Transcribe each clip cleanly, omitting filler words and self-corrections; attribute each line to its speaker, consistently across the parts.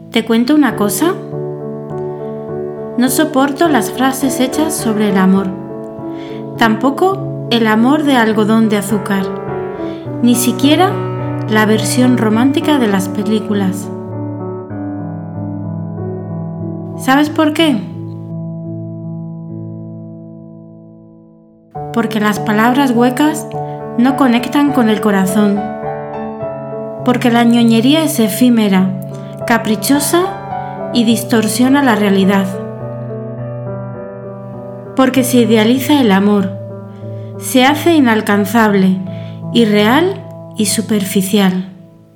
Speaker 1: ¿Te cuento una cosa? No soporto las frases hechas sobre el amor. Tampoco el amor de algodón de azúcar. Ni siquiera la versión romántica de las películas. ¿Sabes por qué? Porque las palabras huecas no conectan con el corazón. Porque la ñoñería es efímera, caprichosa y distorsiona la realidad. Porque se idealiza el amor, se hace inalcanzable, irreal y superficial.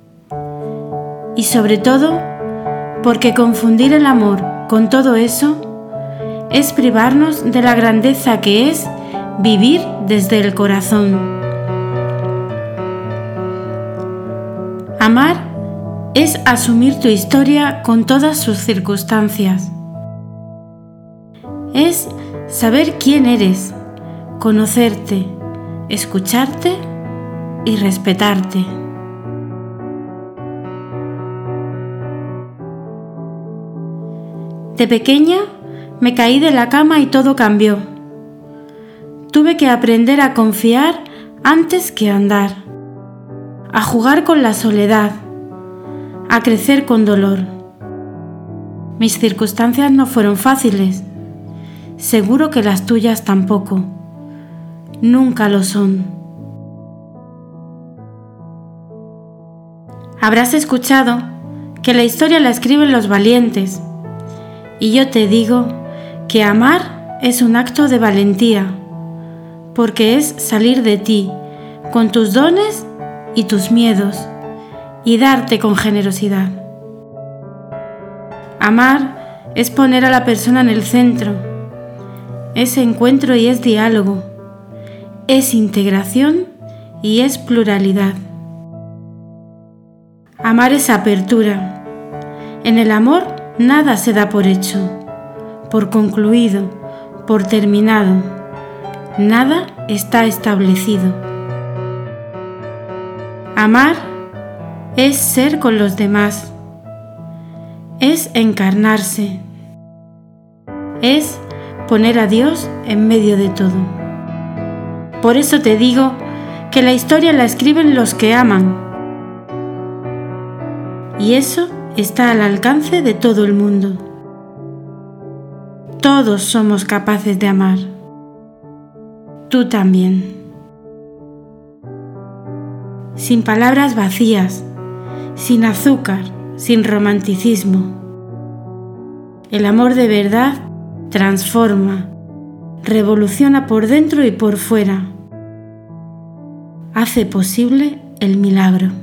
Speaker 1: Y sobre todo, porque confundir el amor con todo eso es privarnos de la grandeza que es vivir desde el corazón. Amar es asumir tu historia con todas sus circunstancias. Es saber quién eres, conocerte, escucharte y respetarte. De pequeña me caí de la cama y todo cambió. Tuve que aprender a confiar antes que andar, a jugar con la soledad, a crecer con dolor. Mis circunstancias no fueron fáciles, seguro que las tuyas tampoco, nunca lo son. Habrás escuchado que la historia la escriben los valientes, y yo te digo que amar es un acto de valentía, porque es salir de ti, con tus dones y tus miedos, y darte con generosidad. Amar es poner a la persona en el centro, es encuentro y es diálogo, es integración y es pluralidad. Amar es apertura. En el amor nada se da por hecho, por concluido, por terminado. Nada está establecido. Amar es ser con los demás, es encarnarse, es poner a Dios en medio de todo. Por eso te digo que la historia la escriben los que aman, y eso está al alcance de todo el mundo. Todos somos capaces de amar. Tú también. Sin palabras vacías, sin azúcar, sin romanticismo. El amor de verdad transforma, revoluciona por dentro y por fuera. Hace posible el milagro.